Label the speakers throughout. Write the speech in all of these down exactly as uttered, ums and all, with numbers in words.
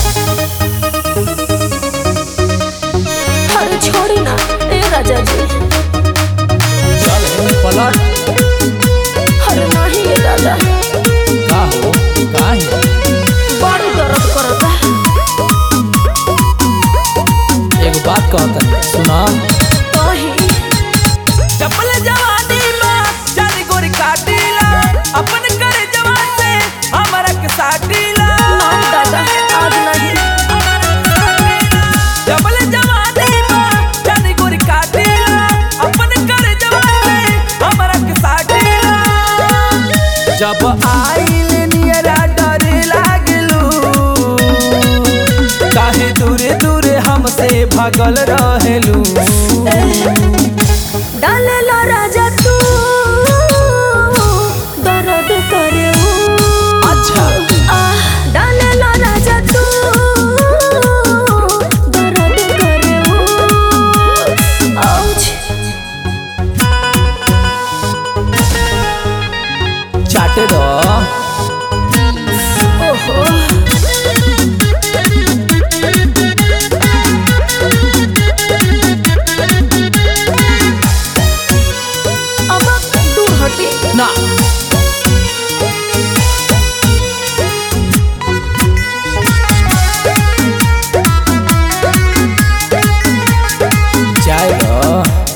Speaker 1: अरे छोड़ी ना ए राजा जी।
Speaker 2: चल पलट।
Speaker 1: अरे नहीं ये दादा।
Speaker 2: का हो काहे
Speaker 1: बड़ी दर्द करता।
Speaker 2: एगो बात कहता सुना।
Speaker 3: चपल जवानी में जानी गोरी काटीला अपन करे जवान से हमारा के साटीला।
Speaker 1: नहीं दादा आज नहीं।
Speaker 3: चपल जवानी में जानी गोरी काटीला अपन करे जवान से हमारा के साटीला। जब आइल नियरा डरे लागलू काहे दूरे दूरे हमसे भागल रहेलू।
Speaker 1: डालेला राजा तू दर्द करे
Speaker 2: अच्छा
Speaker 1: डालेला राजा तू दर्द करे आउच।
Speaker 2: चाटे दो।
Speaker 1: ओहो
Speaker 2: ना चाय दो।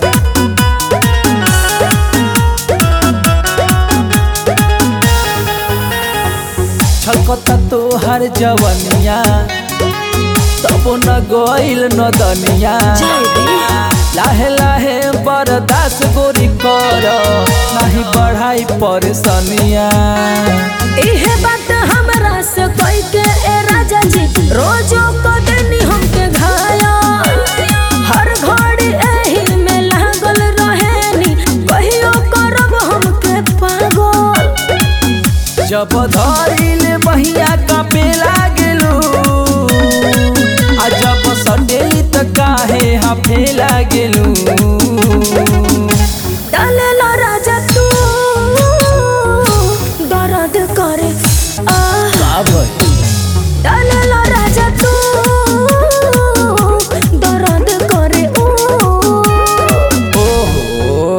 Speaker 2: छलकता तो हर जवनिया तब न गइल न दनिया। लाहे लाहे बर्दाश्त गोरी कर नहीं बढ़ाई परेशानिया।
Speaker 1: इहे बात हमरा से कोई के ए राजा जी रोजो कदनी हमके घायल। हर घड़ी एही में लागल रहेनी कहियो करब हमके पागल।
Speaker 3: जब धइल बहिया कापे लागलू आ जब सटेली त काहे हाफे लागलू।
Speaker 1: डालेला राजा तू दर्द करे आ
Speaker 2: का भई
Speaker 1: डालेला राजा तू दर्द करे ओ
Speaker 2: ओहो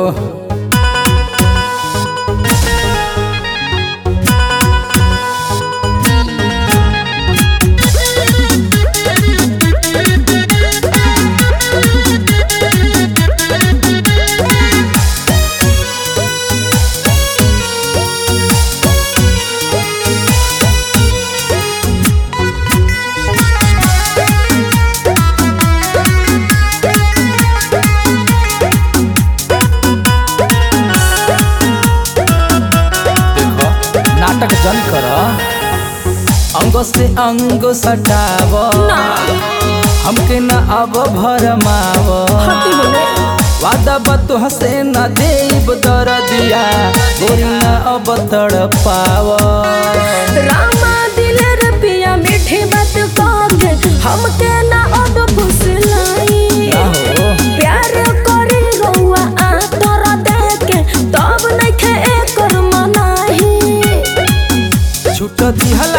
Speaker 2: नाटक जन कर अंग से अंग सटाव हमके न अब भरमाव।
Speaker 1: हटी होने
Speaker 2: वादा बतु हसे न देब दर्दिया गोरी न अब तड़पाव।
Speaker 1: रामा दिलर पिया मीठी बात कहे हमके ना अब फुसलाई।
Speaker 2: ना हो
Speaker 1: प्यार करी रउआ आ तोरा देखे तब नइखे एकर मनाही।
Speaker 3: छूट दिहल